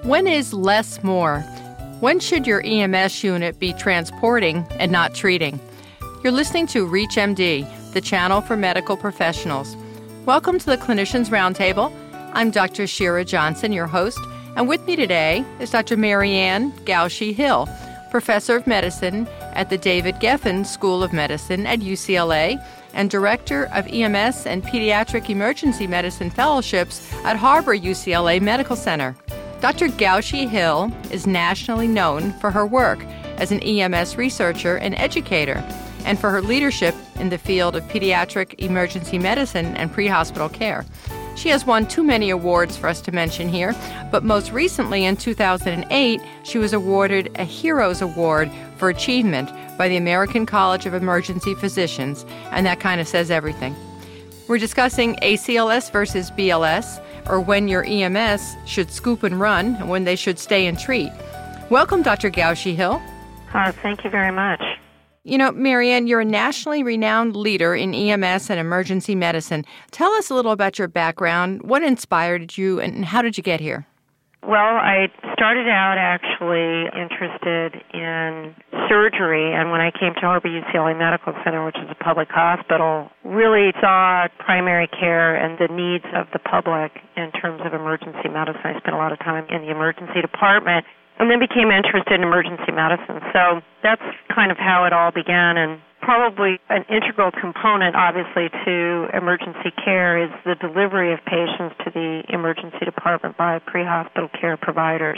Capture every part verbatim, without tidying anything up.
When is less more? When should your E M S unit be transporting and not treating? You're listening to ReachMD, the channel for medical professionals. Welcome to the Clinicians Roundtable. I'm Doctor Shira Johnson, your host, and with me today is Doctor Marianne Gowshy-Hill, Professor of Medicine at the David Geffen School of Medicine at U C L A and Director of E M S and Pediatric Emergency Medicine Fellowships at Harbor U C L A Medical Center. Doctor Gowshy-Hill is nationally known for her work as an E M S researcher and educator, and for her leadership in the field of pediatric emergency medicine and pre-hospital care. She has won too many awards for us to mention here, but most recently in two thousand eight, she was awarded a Heroes Award for Achievement by the American College of Emergency Physicians, and that kind of says everything. We're discussing A C L S versus B L S, or when your E M S should scoop and run and when they should stay and treat. Welcome, Doctor Gowshy-Hill. Uh, thank you very much. You know, Marianne, you're a nationally renowned leader in E M S and emergency medicine. Tell us a little about your background. What inspired you, and how did you get here? Well, I started out actually interested in surgery, and when I came to Harbor U C L A Medical Center, which is a public hospital, really saw primary care and the needs of the public in terms of emergency medicine. I spent a lot of time in the emergency department, and then became interested in emergency medicine. So that's kind of how it all began, and probably an integral component, obviously, to emergency care is the delivery of patients to the emergency department by pre-hospital care providers.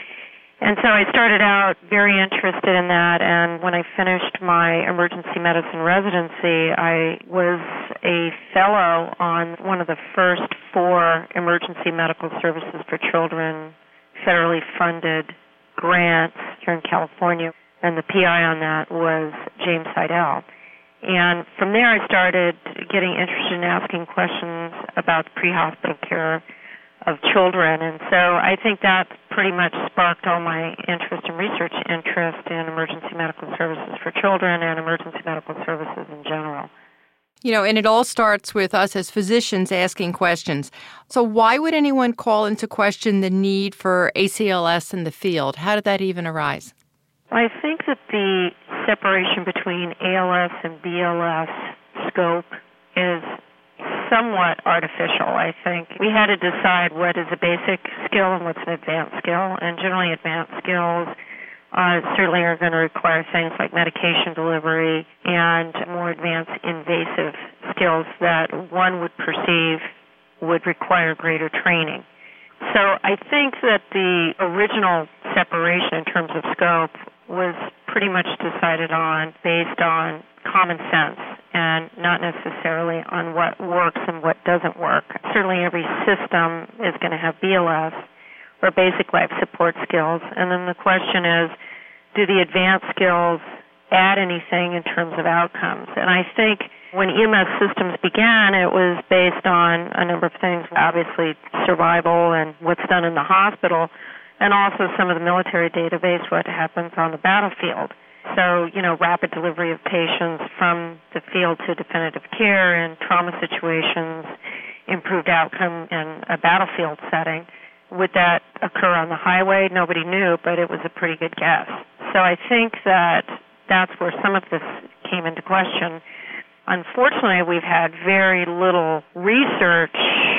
And so I started out very interested in that, and when I finished my emergency medicine residency, I was a fellow on one of the first four emergency medical services for children federally funded grants here in California, and the P I on that was James Seidel. And from there I started getting interested in asking questions about the pre-hospital care of children, and so I think that pretty much sparked all my interest and research interest in emergency medical services for children and emergency medical services in general. You know, and it all starts with us as physicians asking questions. So why would anyone call into question the need for A C L S in the field? How did that even arise? I think that the separation between A L S and B L S scope is somewhat artificial. I think we had to decide what is a basic skill and what's an advanced skill, and generally advanced skills Uh, certainly are going to require things like medication delivery and more advanced invasive skills that one would perceive would require greater training. So I think that the original separation in terms of scope was pretty much decided on based on common sense and not necessarily on what works and what doesn't work. Certainly every system is going to have B L S, or basic life support skills. And then the question is, do the advanced skills add anything in terms of outcomes? And I think when E M S systems began, it was based on a number of things, obviously survival and what's done in the hospital, and also some of the military database, what happens on the battlefield. So, you know, rapid delivery of patients from the field to definitive care in trauma situations, improved outcome in a battlefield setting. Would that occur on the highway? Nobody knew, but it was a pretty good guess. So I think that that's where some of this came into question. Unfortunately, we've had very little research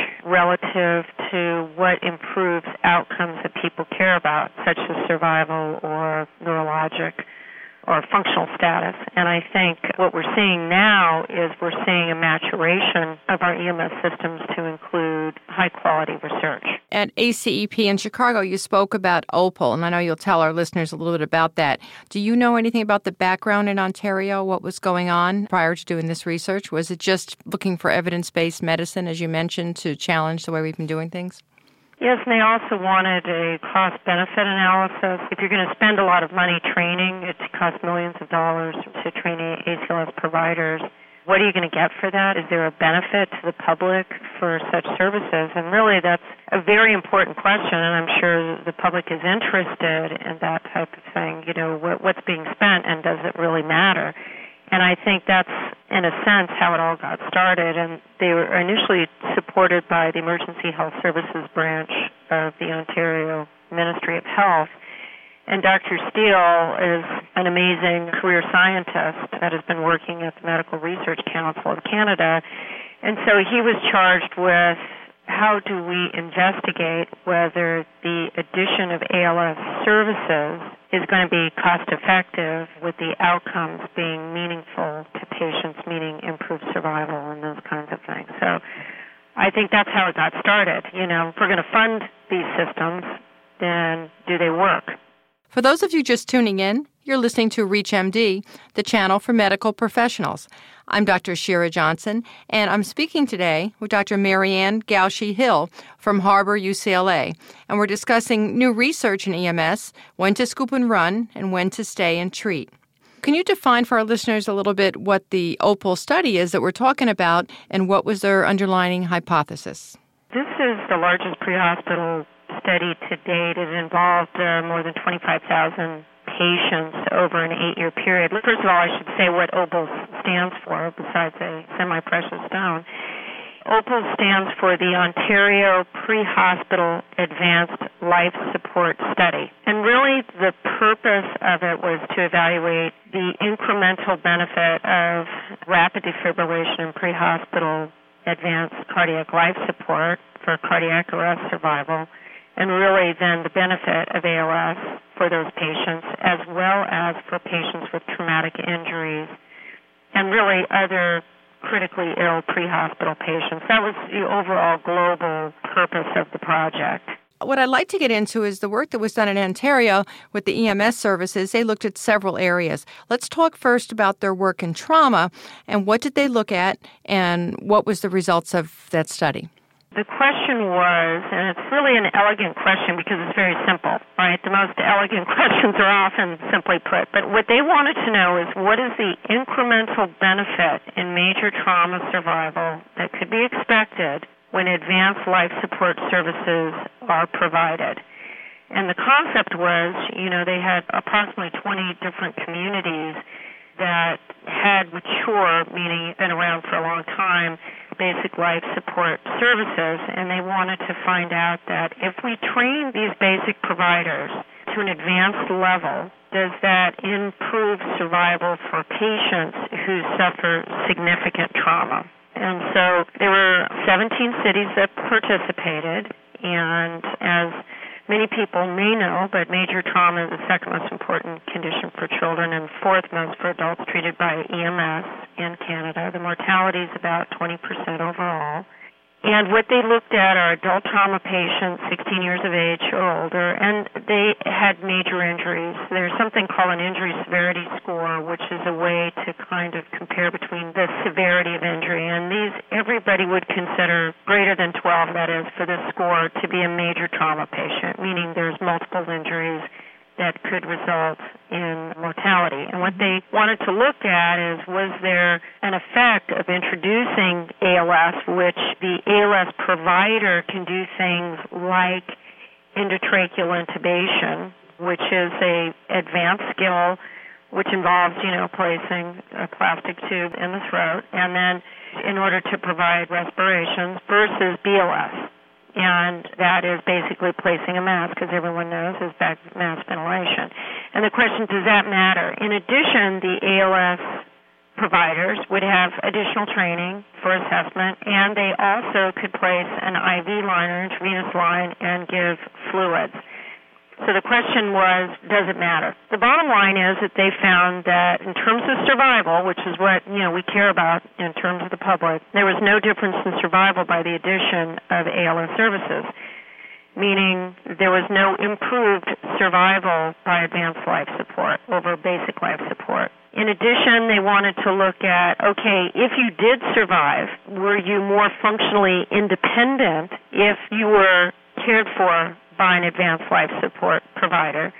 relative to what improves outcomes that people care about, such as survival or neurologic or functional status. And I think what we're seeing now is we're seeing a maturation of our E M S systems to include high-quality research. At A C E P in Chicago, you spoke about OPAL, and I know you'll tell our listeners a little bit about that. Do you know anything about the background in Ontario, what was going on prior to doing this research? Was it just looking for evidence-based medicine, as you mentioned, to challenge the way we've been doing things? Yes, and they also wanted a cost-benefit analysis. If you're going to spend a lot of money training, it costs millions of dollars to train A C L S providers. What are you going to get for that? Is there a benefit to the public for such services? And really, that's a very important question, and I'm sure the public is interested in that type of thing. You know, what, what's being spent, and does it really matter? And I think that's, in a sense, how it all got started. And they were initially supported by the Emergency Health Services branch of the Ontario Ministry of Health. And Doctor Steele is an amazing career scientist that has been working at the Medical Research Council of Canada. And so he was charged with how do we investigate whether the addition of A L S services is going to be cost-effective with the outcomes being meaningful to patients, meaning improved survival and those kinds of things. So I think that's how it got started. You know, if we're going to fund these systems, then do they work? For those of you just tuning in, you're listening to ReachMD, the channel for medical professionals. I'm Doctor Shira Johnson, and I'm speaking today with Doctor Marianne Gauchi-Hill from Harbor U C L A, and we're discussing new research in E M S, when to scoop and run, and when to stay and treat. Can you define for our listeners a little bit what the OPAL study is that we're talking about, and what was their underlying hypothesis? This is the largest pre-hospital study to date. It involved uh, more than twenty-five thousand patients over an eight-year period. First of all, I should say what OPAL stands for, besides a semi-precious stone. OPAL stands for the Ontario Pre-Hospital Advanced Life Support Study. And really the purpose of it was to evaluate the incremental benefit of rapid defibrillation and pre-hospital advanced cardiac life support for cardiac arrest survival, and really then the benefit of A L S for those patients, as well as for patients with traumatic injuries, and really other critically ill pre-hospital patients. That was the overall global purpose of the project. What I'd like to get into is the work that was done in Ontario with the E M S services. They looked at several areas. Let's talk first about their work in trauma, and what did they look at, and what was the results of that study? The question was, and it's really an elegant question because it's very simple, right? The most elegant questions are often simply put. But what they wanted to know is, what is the incremental benefit in major trauma survival that could be expected when advanced life support services are provided? And the concept was, you know, they had approximately twenty different communities that had mature, meaning been around for a long time, basic life support services, and they wanted to find out that if we train these basic providers to an advanced level, does that improve survival for patients who suffer significant trauma? And so there were seventeen cities that participated, and as many people may know, but major trauma is the second most important condition for children and fourth most for adults treated by E M S in Canada. The mortality is about twenty percent overall. And what they looked at are adult trauma patients, sixteen years of age or older, and they had major injuries. There's something called an injury severity score, which is a way to kind of compare between the severity of injury. And these, everybody would consider greater than twelve, that is, for this score to be a major trauma patient, meaning there's multiple injuries that could result in mortality. And what they wanted to look at is, was there an effect of introducing A L S, which the A L S provider can do things like endotracheal intubation, which is a advanced skill which involves, you know, placing a plastic tube in the throat, and then in order to provide respirations, versus B L S. And that is basically placing a mask, as everyone knows, is back mask ventilation. And the question, does that matter? In addition, the A L S providers would have additional training for assessment, and they also could place an I V line or intravenous line and give fluids. So the question was, does it matter? The bottom line is that they found that in terms of survival, which is what, you know, we care about in terms of the public, there was no difference in survival by the addition of A L S services, meaning there was no improved survival by advanced life support over basic life support. In addition, they wanted to look at, okay, if you did survive, were you more functionally independent if you were cared for by an advanced life support provider?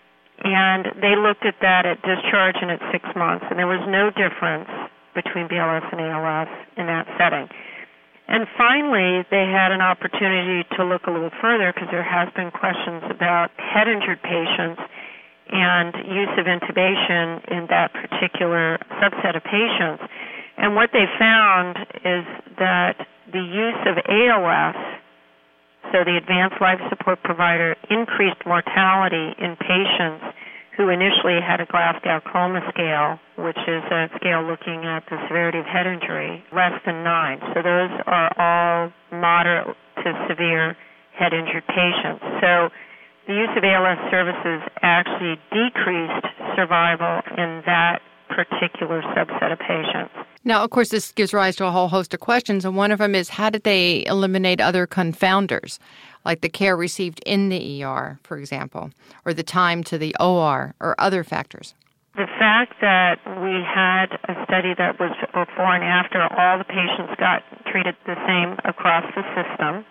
And they looked at that at discharge and at six months, and there was no difference between B L S and A L S in that setting. And finally, they had an opportunity to look a little further, because there has been questions about head-injured patients and use of intubation in that particular subset of patients. And what they found is that the use of A L S So the advanced life support provider increased mortality in patients who initially had a Glasgow Coma scale, which is a scale looking at the severity of head injury, less than nine. So those are all moderate to severe head-injured patients. So the use of A L S services actually decreased survival in that particular subset of patients. Now, of course, this gives rise to a whole host of questions, and one of them is, how did they eliminate other confounders, like the care received in the E R, for example, or the time to the O R, or other factors? The fact that we had a study that was before and after, all the patients got treated the same across the system,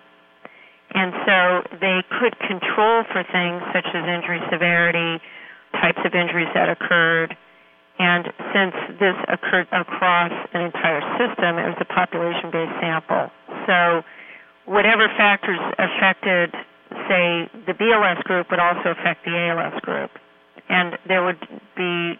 and so they could control for things such as injury severity, types of injuries that occurred. And since this occurred across an entire system, it was a population-based sample. So whatever factors affected, say, the B L S group would also affect the A L S group. And there would be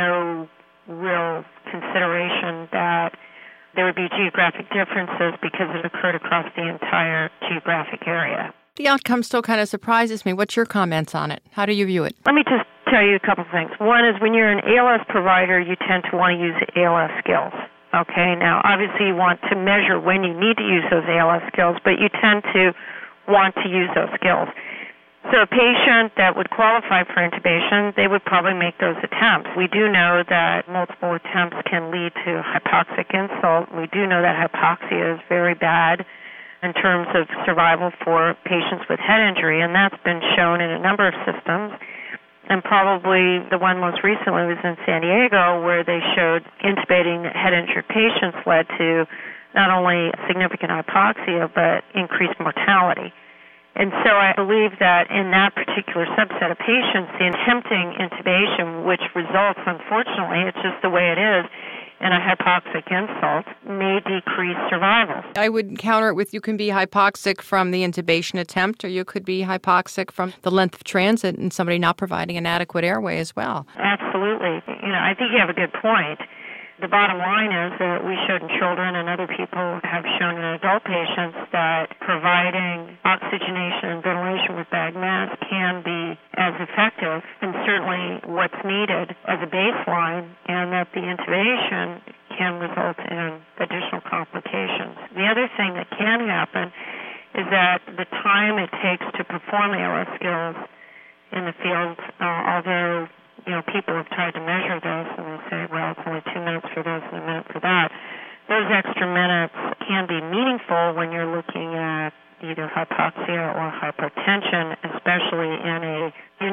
no real consideration that there would be geographic differences because it occurred across the entire geographic area. The outcome still kind of surprises me. What's your comments on it? How do you view it? Let me just tell you a couple of things. One is when you're an A L S provider, you tend to want to use A L S skills. Okay, now obviously you want to measure when you need to use those A L S skills, but you tend to want to use those skills. So a patient that would qualify for intubation, they would probably make those attempts. We do know that multiple attempts can lead to hypoxic insult. We do know that hypoxia is very bad in terms of survival for patients with head injury, and that's been shown in a number of systems. And probably the one most recently was in San Diego, where they showed intubating head-injured patients led to not only significant hypoxia, but increased mortality. And so I believe that in that particular subset of patients, the attempting intubation, which results, unfortunately, it's just the way it is, in a hypoxic insult, may decrease survival. I would counter it with you can be hypoxic from the intubation attempt, or you could be hypoxic from the length of transit and somebody not providing an adequate airway as well. Absolutely. You know, I think you have a good point. The bottom line is that we showed in children, and other people have shown in adult patients, that providing oxygenation and ventilation with bag masks can be as effective and certainly what's needed as a baseline, and that the intubation can result in additional complications. The other thing that can happen is that the time it takes to perform A L S skills in the field, uh, although you know, people have tried to measure this, and they say, well, it's only two minutes for this and a minute for that. Those extra minutes can be meaningful when you're looking at either hypoxia or hypertension, especially in a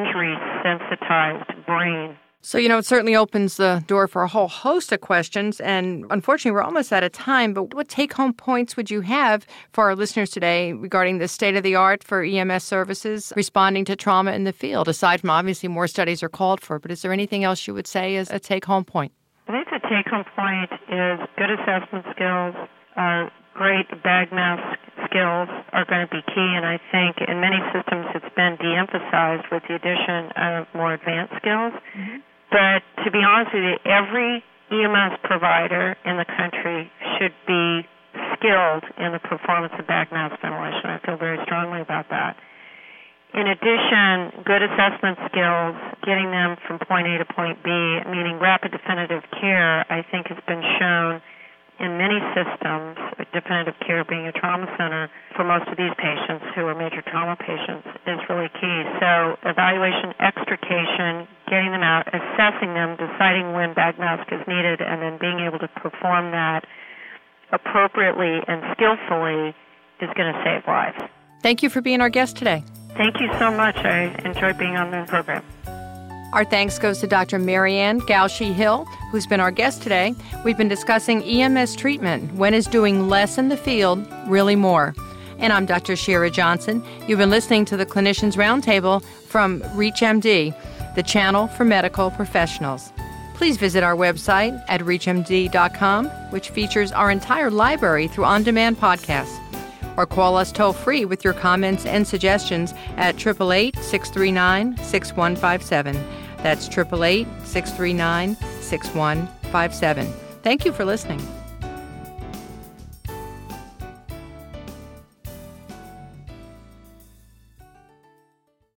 injury-sensitized brain. So, you know, it certainly opens the door for a whole host of questions, and unfortunately, we're almost out of time, but what take-home points would you have for our listeners today regarding the state-of-the-art for E M S services responding to trauma in the field, aside from obviously more studies are called for, but is there anything else you would say as a take-home point? I think the take-home point is good assessment skills, uh, great bag mask skills are going to be key, and I think in many systems it's been de-emphasized with the addition of more advanced skills. Mm-hmm. But to be honest with you, every E M S provider in the country should be skilled in the performance of bag mask ventilation. I feel very strongly about that. In addition, good assessment skills, getting them from point A to point B, meaning rapid definitive care, I think has been shown in many systems, definitive care being a trauma center for most of these patients who are major trauma patients is really key. So evaluation, extrication, getting them out, assessing them, deciding when bag mask is needed, and then being able to perform that appropriately and skillfully is going to save lives. Thank you for being our guest today. Thank you so much. I enjoyed being on the program. Our thanks goes to Doctor Marianne Gauchi-Hill, who's been our guest today. We've been discussing E M S treatment. When is doing less in the field really more? And I'm Doctor Shira Johnson. You've been listening to the Clinicians Roundtable from ReachMD, the channel for medical professionals. Please visit our website at reach M D dot com, which features our entire library through on-demand podcasts. Or call us toll-free with your comments and suggestions at eight eight eight, six three nine, six one five seven. That's eight eight eight, six three nine, six one five seven. Thank you for listening.